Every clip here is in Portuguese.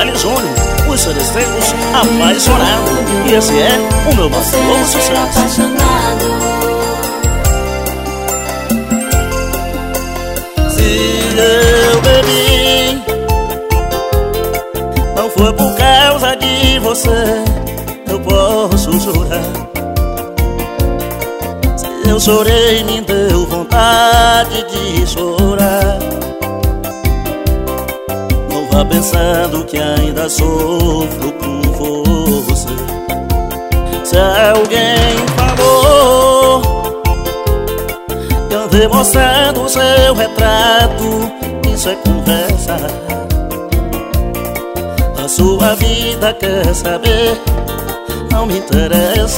Charlie Júnior, os seresteiros apaixonados. E esse é o meu mais novo sucesso. Se eu bebi, não foi por causa de você, eu posso jurar. Se eu chorei, me deu vontade de chorar. Não vá pensando que ainda sofro por você. Se alguém falou que andei mostrando o seu retrato, isso é conversa. A sua vida quer saber, não me interessa.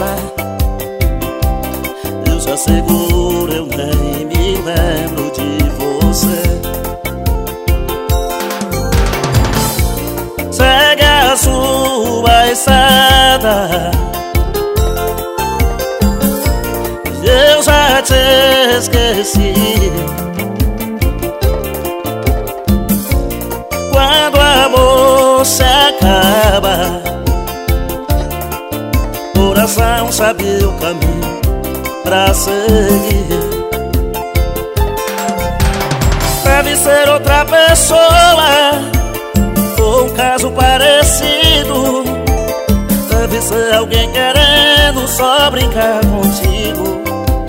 Eu já seguro, eu nem me lembro de você. Segue a sua estrada, eu já te esqueci. Quando o amor se acaba, o coração sabe o caminho pra seguir. Deve ser outra pessoa, ou um caso parecido. Deve ser alguém querendo só brincar contigo.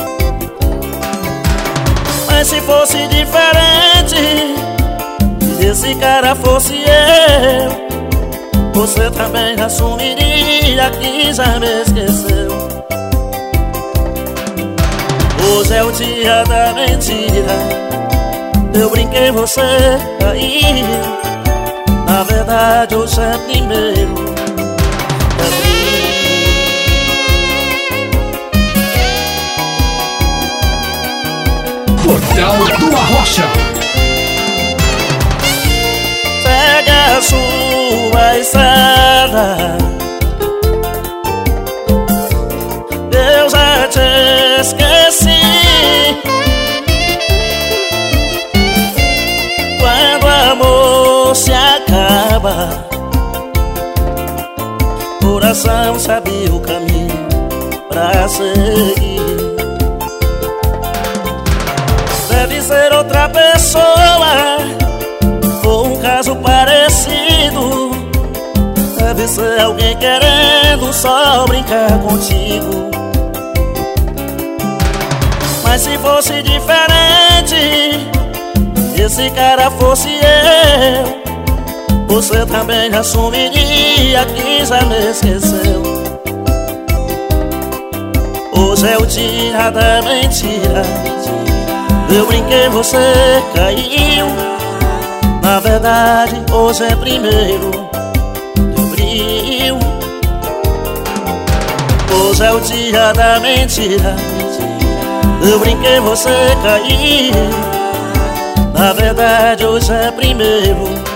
Mas se fosse diferente, se esse cara fosse eu, você também assumiria que já me esqueceu. Hoje é o dia da mentira, eu brinquei, você caiu. Na verdade hoje é primeiro. Portal do Arrocha. Segue a sua estrada, eu já te esqueci. Quando o amor se acaba, o coração sabe o caminho pra seguir. Deve ser outra pessoa, ou um caso parecido. Deve ser alguém querendo só brincar contigo. Mas se fosse diferente, esse cara fosse eu, você também assumiria que já me esqueceu. Hoje é o dia da mentira, eu brinquei, você caiu. Na verdade hoje é primeiro de abril. Hoje é o dia da mentira, eu brinquei, você caiu. Na verdade hoje é primeiro